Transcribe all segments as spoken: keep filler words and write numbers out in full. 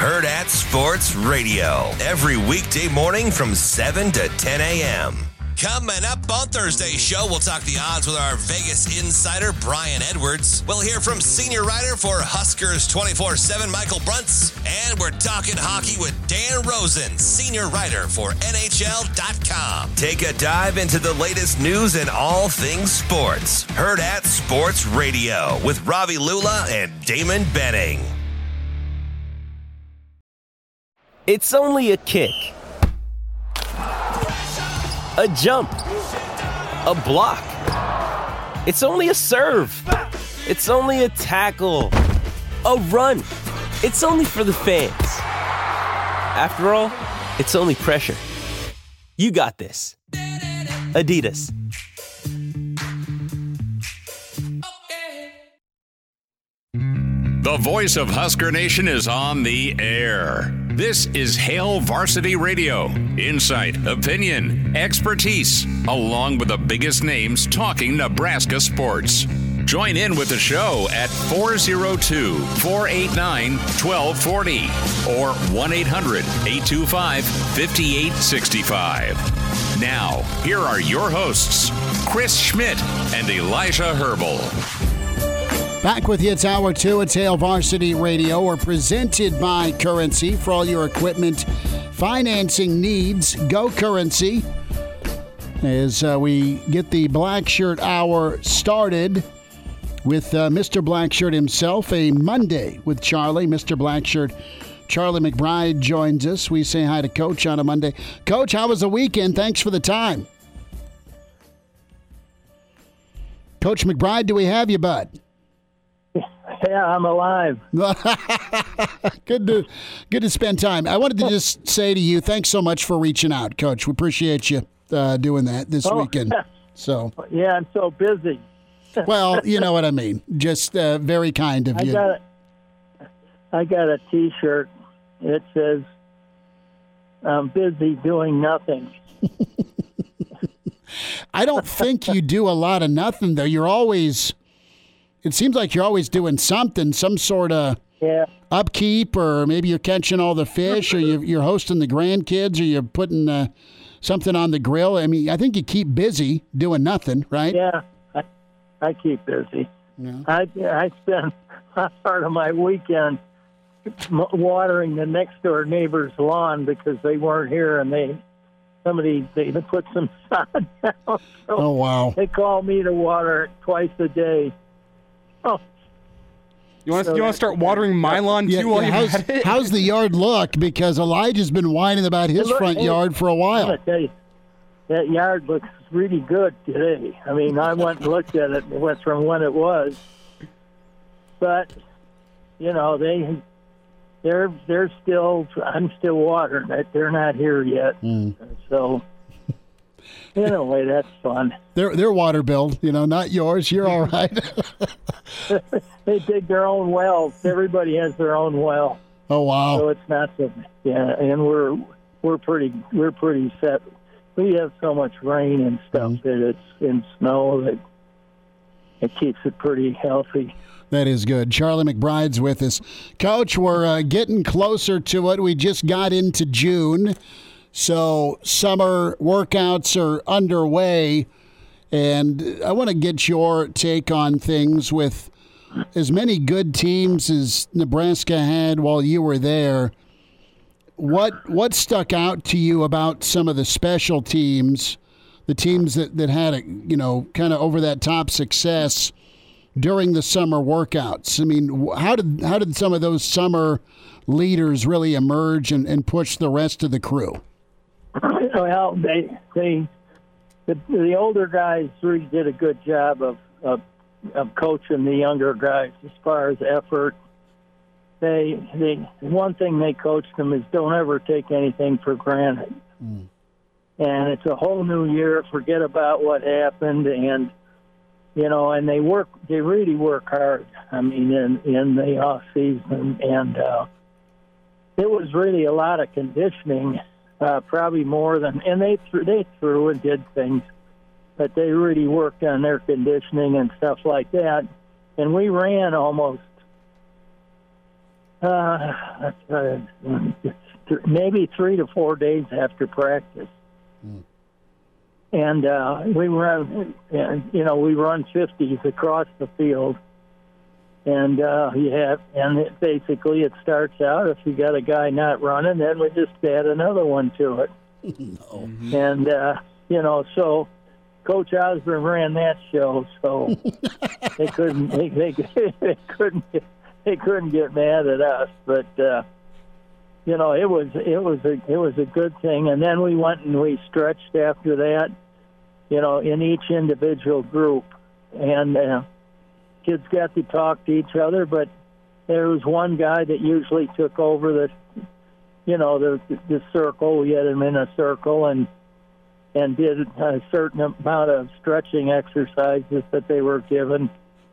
Hurrdat Sports Radio, every weekday morning from seven to ten a.m. Coming up on Thursday's show, we'll talk the odds with our Vegas insider, Brian Edwards. We'll hear from senior writer for Huskers twenty-four seven, Michael Bruntz. And we're talking hockey with Dan Rosen, senior writer for N H L dot com. Take a dive into the latest news and all things sports. Hurrdat Sports Radio with Ravi Lula and Damon Benning. It's only a kick, a jump, a block. It's only a serve. It's only a tackle, a run. It's only for the fans. After all, it's only pressure. You got this. Adidas. The voice of Husker Nation is on the air. This is Hail Varsity Radio. Insight, opinion, expertise, along with the biggest names talking Nebraska sports. Join in with the show at four oh two, four eight nine, one two four oh or one eight hundred, eight two five, five eight six five. Now, here are your hosts, Chris Schmidt and Elijah Herbal. Back with you, it's hour two. It's Hail Varsity Radio. We're presented by Currency for all your equipment financing needs. Go Currency. As uh, we get the Black Shirt Hour started with uh, Mister Blackshirt himself, a Monday with Charlie. Mister Blackshirt, Charlie McBride joins us. We say hi to Coach on a Monday. Coach, how was the weekend? Thanks for the time. Coach McBride, do we have you, bud? Yeah, I'm alive. good to good to spend time. I wanted to just say to you, thanks so much for reaching out, Coach. We appreciate you uh, doing that this oh, weekend. So yeah, I'm so busy. Well, you know what I mean. Just uh, very kind of I you. Got a, I got a T-shirt. It says, "I'm busy doing nothing." I don't think you do a lot of nothing, though. You're always. It seems like you're always doing something, some sort of yeah. upkeep, or maybe you're catching all the fish, or you're, you're hosting the grandkids, or you're putting uh, something on the grill. I mean, I think you keep busy doing nothing, right? Yeah, I, I keep busy. Yeah. I, I spend part of my weekend watering the next door neighbor's lawn because they weren't here, and they somebody they put some sod down. So oh, wow. They call me to water it twice a day. Oh. You want to, so you want to start watering my lawn, too, yeah, while yeah, you're how's, at it? How's the yard look? Because Elijah's been whining about his look, front hey, yard for a while. I'm gonna tell you, that yard looks really good today. I mean, I went and looked at it and went from when it was. But, you know, they, they're, they're still, I'm still watering it. They're not here yet. Mm. So... Anyway, that's fun. Their their water bill, you know, not yours. You're all right. They dig their own wells. Everybody has their own well. Oh wow! So it's not so. Yeah, and we're we're pretty we're pretty set. We have so much rain and stuff mm-hmm. that it's in snow that it keeps it pretty healthy. That is good. Charlie McBride's with us, Coach. We're uh, getting closer to it. We just got into June. So summer workouts are underway, and I want to get your take on things with as many good teams as Nebraska had while you were there. What what stuck out to you about some of the special teams, the teams that, that had, a, you know, kind of over that top success during the summer workouts? I mean, how did how did some of those summer leaders really emerge and, and push the rest of the crew? Well, they they the, the older guys really did a good job of, of of coaching the younger guys as far as effort. They they one thing they coached them is don't ever take anything for granted. Mm. And it's a whole new year. Forget about what happened, and you know, and they work. They really work hard. I mean, in in the off season, and uh, it was really a lot of conditioning. Uh, probably more than, and they th- they threw and did things, but they really worked on their conditioning and stuff like that. And we ran almost Uh, uh, maybe three to four days after practice. Mm. And uh, we run, you know, we run fifties across the field. And uh, you have, and it basically it starts out, if you got a guy not running, then we just add another one to it. No. And, uh, you know, so Coach Osborne ran that show, so they couldn't, they, they, they couldn't, they couldn't get mad at us. But, uh, you know, it was, it was a, it was a good thing. And then we went and we stretched after that, you know, in each individual group. And, uh, kids got to talk to each other, but there was one guy that usually took over the, you know, the the circle. We had him in a circle and and did a certain amount of stretching exercises that they were given.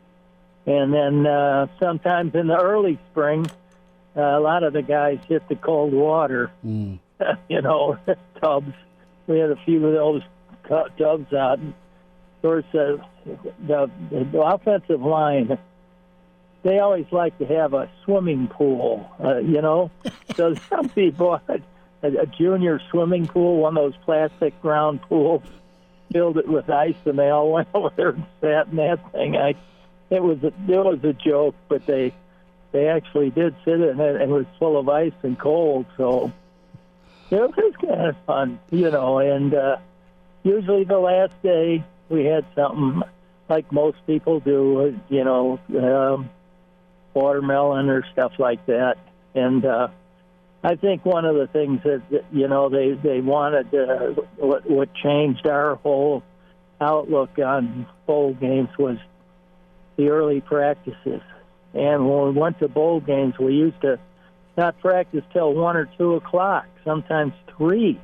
And then uh, sometimes in the early spring, uh, a lot of the guys hit the cold water, mm. you know, tubs. We had a few of those tubs out. And of course, uh, the, the offensive line, they always like to have a swimming pool, uh, you know. So some people had a, a junior swimming pool, one of those plastic round pools, filled it with ice, and they all went over there and sat in that thing. I, it was a, it was a joke, but they they actually did sit in it, and it was full of ice and cold. So it was kind of fun, you know. And uh, usually the last day, we had something like most people do, you know, um, watermelon or stuff like that. And uh, I think one of the things that, you know, they, they wanted, uh, what, what changed our whole outlook on bowl games was the early practices. And when we went to bowl games, we used to not practice till one or two o'clock, sometimes three.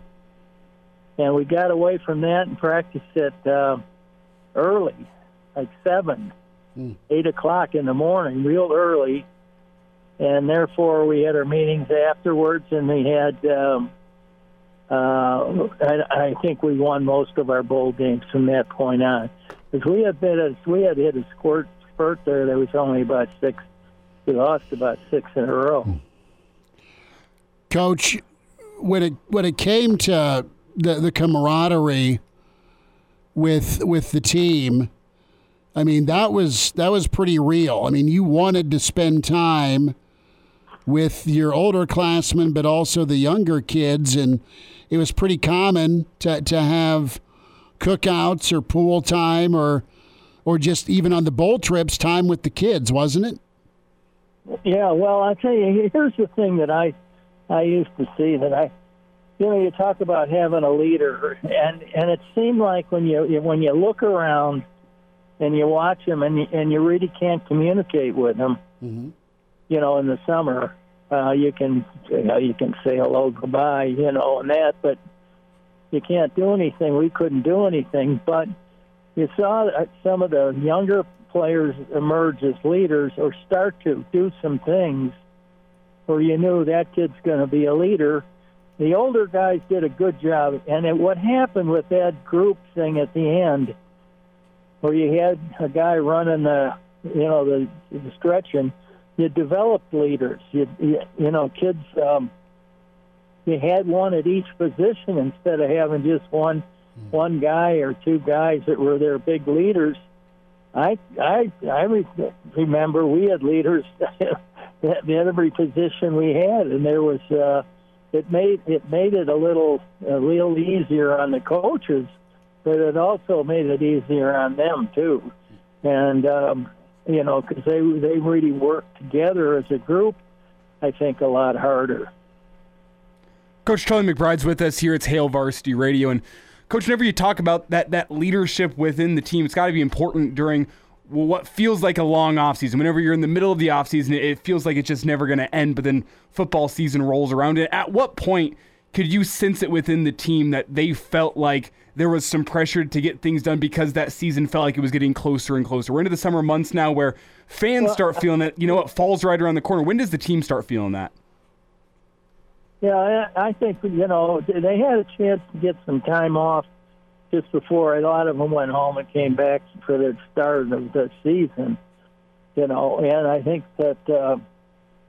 And we got away from that and practiced at uh, early, like seven, mm. eight o'clock in the morning, real early. And therefore, we had our meetings afterwards, and we had, um, uh, I, I think we won most of our bowl games from that point on. Because we had been a, we had hit a squirt spurt there. There was only about six. We lost about six in a row. Coach, when it when it came to the the camaraderie with with the team, I mean, that was that was pretty real. I mean, you wanted to spend time with your older classmen, but also the younger kids, and it was pretty common to to have cookouts or pool time or or just even on the bowl trips, time with the kids, wasn't it? Yeah, well, I'll tell you, here's the thing that I I used to see that I You know, you talk about having a leader, and, and it seemed like when you when you look around and you watch them and you, and you really can't communicate with them, mm-hmm. you know, in the summer, uh, you can you know, you can say hello, goodbye, you know, and that, but you can't do anything. We couldn't do anything, but you saw some of the younger players emerge as leaders or start to do some things where you knew that kid's going to be a leader. The older guys did a good job, and it, what happened with that group thing at the end, where you had a guy running the, you know, the, the stretching, you developed leaders. You, you, you know, kids, um, you had one at each position instead of having just one, mm. one guy or two guys that were their big leaders. I, I, I re- remember we had leaders at every position we had, and there was. Uh, It made it made it a little a little easier on the coaches, but it also made it easier on them too, and um, you know, because they they really worked together as a group. I think a lot harder. Coach Charlie McBride's with us here. It's Hail Varsity Radio, and Coach, whenever you talk about that that leadership within the team, it's got to be important during what feels like a long offseason. Whenever you're in the middle of the offseason, it feels like it's just never going to end, but then football season rolls around. And at what point could you sense it within the team that they felt like there was some pressure to get things done because that season felt like it was getting closer and closer? We're into the summer months now where fans well, start feeling it. You know what? Fall's right around the corner. When does the team start feeling that? Yeah, I think, you know, they had a chance to get some time off just before a lot of them went home and came back for the start of the season, you know, and I think that uh,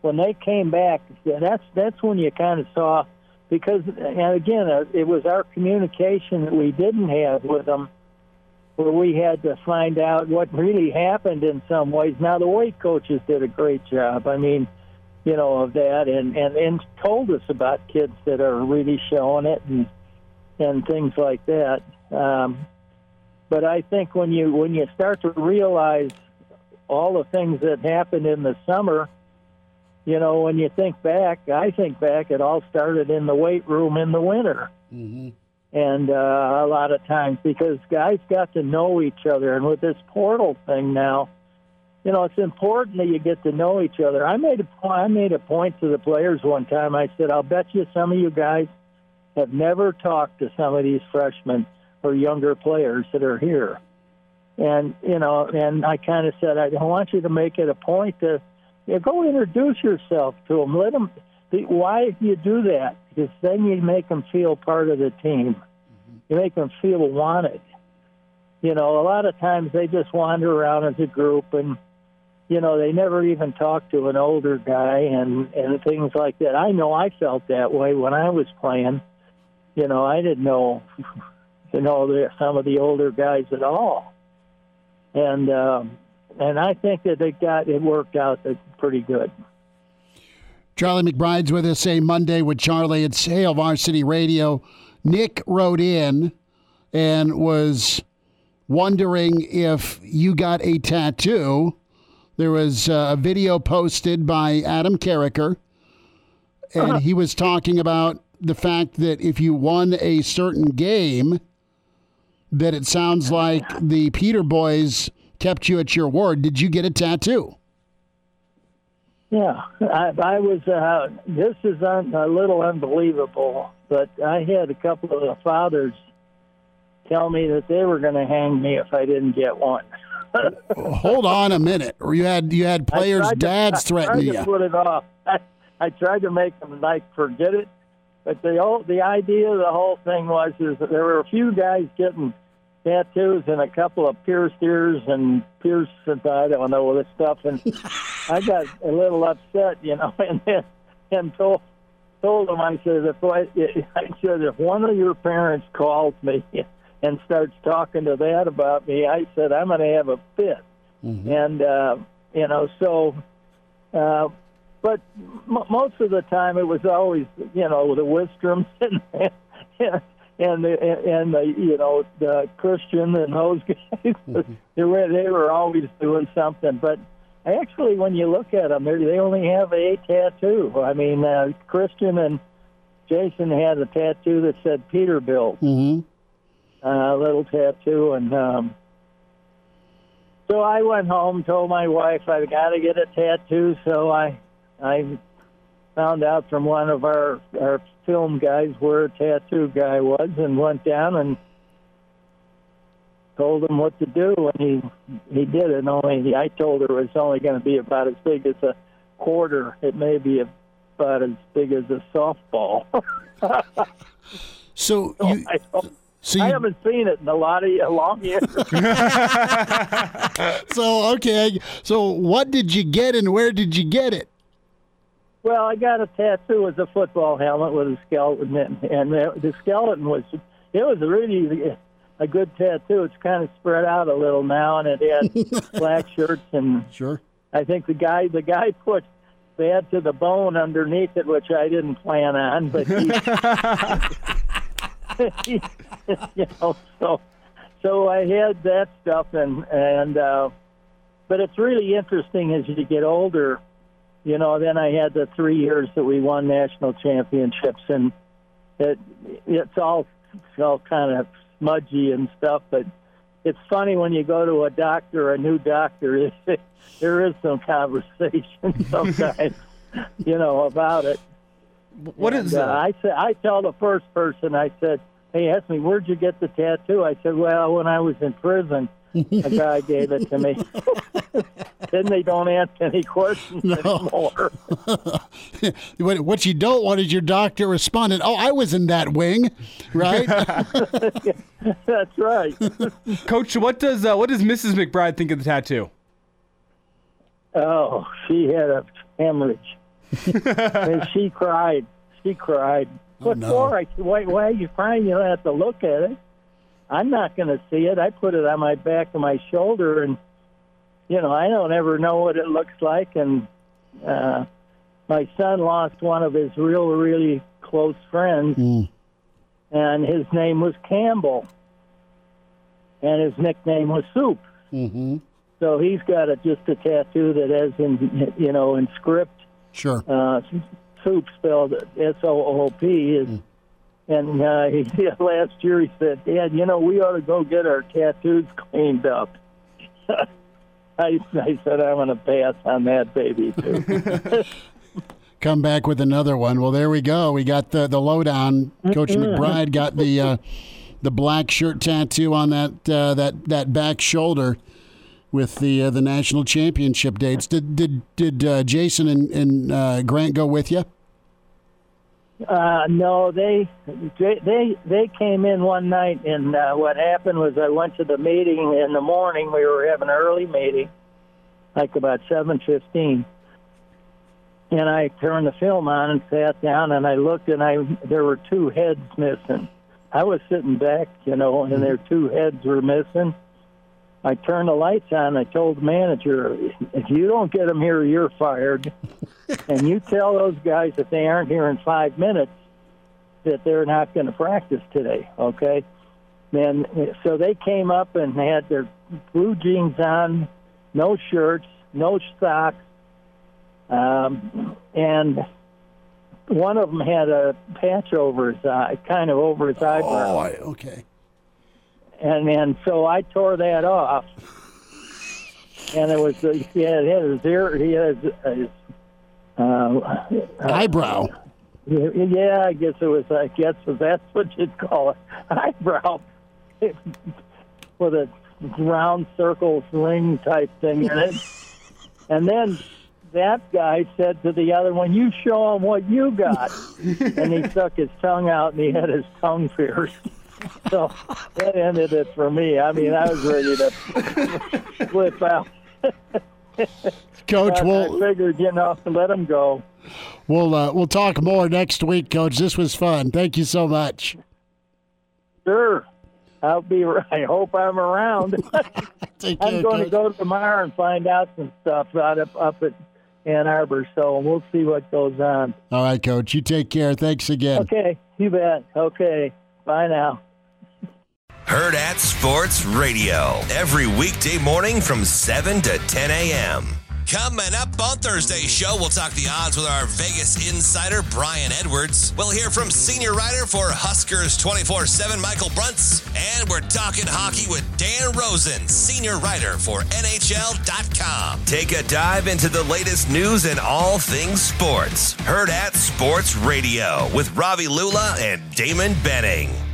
when they came back, that's that's when you kind of saw, because, and again, uh, it was our communication that we didn't have with them, where we had to find out what really happened in some ways. Now, the weight coaches did a great job, I mean, you know, of that, and, and, and told us about kids that are really showing it and and things like that. Um, but I think when you when you start to realize all the things that happened in the summer, you know, when you think back, I think back, it all started in the weight room in the winter. Mm-hmm. And uh, a lot of times, because guys got to know each other. And with this portal thing now, you know, it's important that you get to know each other. I made a point, I made a point to the players one time. I said, I'll bet you some of you guys have never talked to some of these freshmen or younger players that are here. And, you know, and I kind of said, I want you to make it a point to, you know, go introduce yourself to them. Let them, why do you do that? Because then you make them feel part of the team. Mm-hmm. You make them feel wanted. You know, a lot of times they just wander around as a group and, you know, they never even talk to an older guy and, and things like that. I know I felt that way when I was playing. You know, I didn't know, you know, the, some of the older guys at all. And um, and I think that it got it worked out pretty good. Charlie McBride's with us a Monday with Charlie. It's Hail Varsity Radio. Nick wrote in and was wondering if you got a tattoo. There was a video posted by Adam Carricker, and uh-huh. he was talking about the fact that if you won a certain game, that it sounds like the Peter boys kept you at your word. Did you get a tattoo? Yeah, I, I was, uh, this is un, a little unbelievable, but I had a couple of the fathers tell me that they were going to hang me if I didn't get one. Hold on a minute. Or you had you had players' dads to, threatening you. I tried to put it off. I, I tried to make them like forget it, but the whole, the idea of the whole thing was is that there were a few guys getting tattoos and a couple of pierced ears and pierced, I don't know, this stuff, and I got a little upset, you know, and then and told told them, I said, if I, I said if one of your parents calls me and starts talking to that about me, I said I'm going to have a fit, mm-hmm. and uh, you know, so, uh, but m- most of the time it was always, you know, the Wistroms and. and And the, and the, you know, the Christian and those guys, mm-hmm. they were they were always doing something. But actually, when you look at them, they only have a tattoo. I mean, uh, Christian and Jason had a tattoo that said Peterbilt, mm-hmm. uh, a little tattoo. And um, so I went home, told my wife I've got to get a tattoo. So I I found out from one of our our film guys where a tattoo guy was and went down and told him what to do, and he he did it. Only I told her it was only going to be about as big as a quarter. It may be about as big as a softball. so so you, I, so you, I haven't seen it in a lot of a long years. so okay, so what did you get and where did you get it? Well, I got a tattoo with a football helmet with a skeleton, and, and the skeleton was, it was really a good tattoo. It's kind of spread out a little now, and it had black shirts, and sure. I think the guy the guy put bad to the bone underneath it, which I didn't plan on, but he, he you know, so so I had that stuff, and and uh, but it's really interesting as you get older. You know, then I had the three years that we won national championships, and it it's all it's all kind of smudgy and stuff. But it's funny when you go to a doctor, a new doctor, it, there is some conversation sometimes, you know, about it. What and, is uh, uh, I said? I tell the first person, I said, "Hey, ask me where'd you get the tattoo?" I said, "Well, when I was in prison, a guy gave it to me." Then they don't ask any questions no. anymore. What you don't want is your doctor responding, "Oh, I was in that wing," right? That's right. Coach, what does uh, what does Missus McBride think of the tattoo? Oh, she had a hemorrhage. And she cried. She cried. Oh, What no. for? I said, why, why are you crying? You don't have to look at it. I'm not going to see it. I put it on my back of my shoulder, and, you know, I don't ever know what it looks like. And uh, my son lost one of his real, really close friends, Mm. and his name was Campbell, and his nickname was Soup. Mm-hmm. So he's got a, just a tattoo that has, in, you know, in script, Sure. uh, Soup spelled S O O P. Is, Mm. And uh, he, last year he said, Dad, you know, we ought to go get our tattoos cleaned up. I, I said, I'm going to pass on that baby, too. Come back with another one. Well, there we go. We got the, the lowdown. Coach McBride got the uh, the black shirt tattoo on that uh, that that back shoulder with the uh, the national championship dates. Did did did uh, Jason and, and uh, Grant go with you? Uh, no, they they they came in one night, and uh, what happened was I went to the meeting in the morning. We were having an early meeting, like about seven fifteen, and I turned the film on and sat down, and I looked, and I there were two heads missing. I was sitting back, you know, and their two heads were missing. I turned the lights on. I told the manager, if you don't get them here, you're fired. And you tell those guys if they aren't here in five minutes that they're not going to practice today, okay? And so they came up and they had their blue jeans on, no shirts, no socks, um, and one of them had a patch over his eye, kind of over his eyebrow. Oh, I, okay. And and so I tore that off, and it was the he had his ear, he had his, his uh, Eyebrow. Yeah, I guess it was. I guess that's what you'd call it, eyebrow, with a round circle ring type thing in it. And then that guy said to the other one, "You show him what you got," and he stuck his tongue out and he had his tongue pierced. So that ended it for me. I mean, I was ready to flip out. Coach, I, we'll, I figured, you know, let him go. we'll, uh, we'll talk more next week, Coach. This was fun. Thank you so much. Sure. I'll be. I hope I'm around. Take care, I'm going Coach. to go tomorrow and find out some stuff out up, up at Ann Arbor, so we'll see what goes on. All right, Coach. You take care. Thanks again. Okay, you bet. Okay, bye now. Herd at Sports Radio, every weekday morning from seven to ten a.m. Coming up on Thursday's show, we'll talk the odds with our Vegas insider, Brian Edwards. We'll hear from senior writer for Huskers twenty-four seven, Michael Bruntz. And we're talking hockey with Dan Rosen, senior writer for N H L dot com. Take a dive into the latest news and all things sports. Herd at Sports Radio with Ravi Lula and Damon Benning.